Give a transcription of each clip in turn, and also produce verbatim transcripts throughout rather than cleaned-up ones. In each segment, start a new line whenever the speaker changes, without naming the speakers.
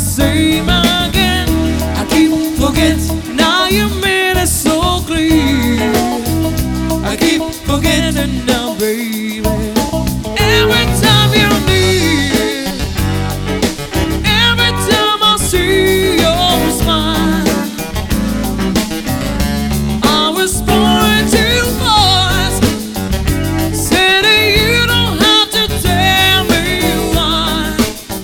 same again. I keep forgetting, now you made it so clear. I keep forgetting now, baby. Every time you need, every time I see your smile, I was born too fast. Said that you don't have to tell me why.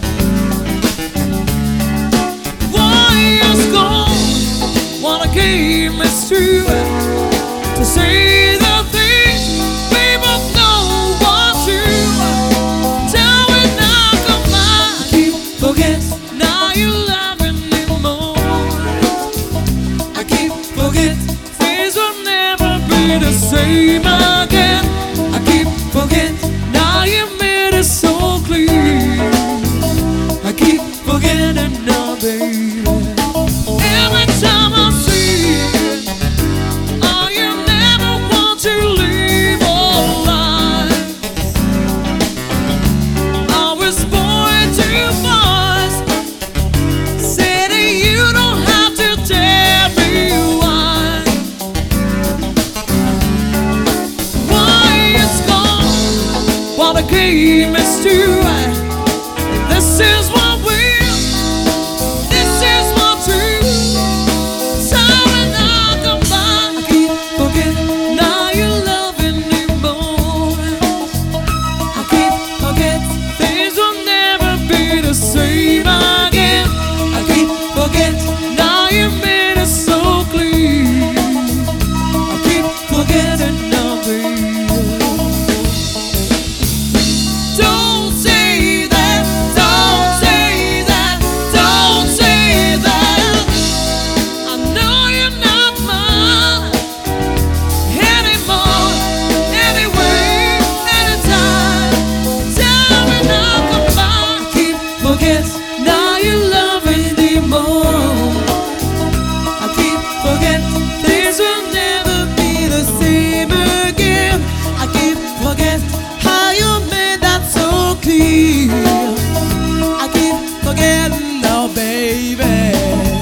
Why is gone? Wanna keep me true to say the things people know want to. Tell me now, come on. I keep forgetting, now you love me more. I keep forgetting, things will never be the same again. I keep forgetting, now you made it so clear. I keep forgetting now, baby. Every time I see it, oh, you never want to leave our lives. I was born too fast. Said that you don't have to tell me why. Why it's gone? Wanna keep me still. This is what we. This is what true. Sorry now, come back. I keep forgetting, now you loving me more. I keep forgetting, things will never be the same again. I keep forgetting, now you made it so clear. I keep forgetting now, baby. Don't say that, don't say that, don't say that. I know you're not mine anymore, anyway, anytime. Tell me now, come on. I keep forgetting, now you loving me more. I keep forgetting, things will never be the same again. I keep forgetting how you made that so clear. I keep forgetting now, baby.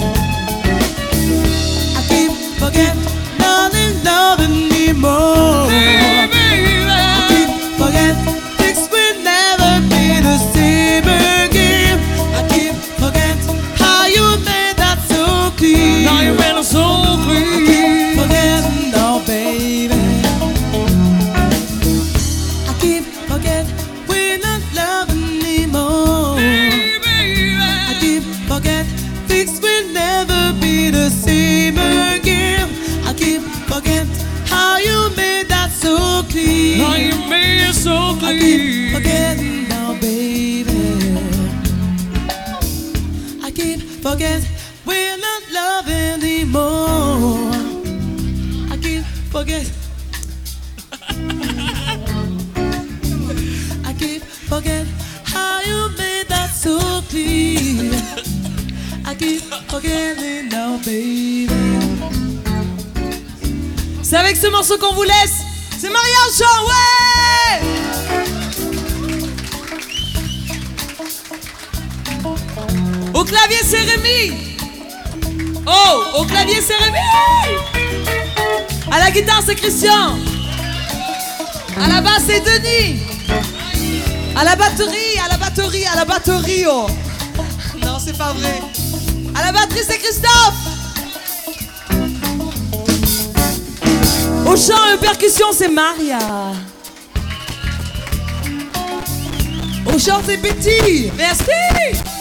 I keep forgetting, nothing loving me more. I keep forgetting, things will never be the same again. I keep forgetting how you made that so clear. Now you made it so clear. I keep forgetting now, baby. I keep forgetting we're not loving anymore. I keep forgetting things will never be the same again. I keep forgetting how you made that so clear. How you made it so clear. I keep forgetting now, baby. I keep forgetting we're not loving anymore. I keep forgetting. I keep forgetting how you made that so clear. I keep forgetting now, baby. C'est avec ce morceau qu'on vous laisse. C'est Marianne Chant, ouais! Au clavier, c'est Rémi. Oh, au clavier, c'est Rémi. À la guitare, c'est Christian. À la basse, c'est Denis. À la batterie, à la batterie, à la batterie, oh. Non, c'est pas vrai. À la batterie, c'est Christophe. Au chant et percussion, c'est Maria. Au chant, c'est Betty. Merci.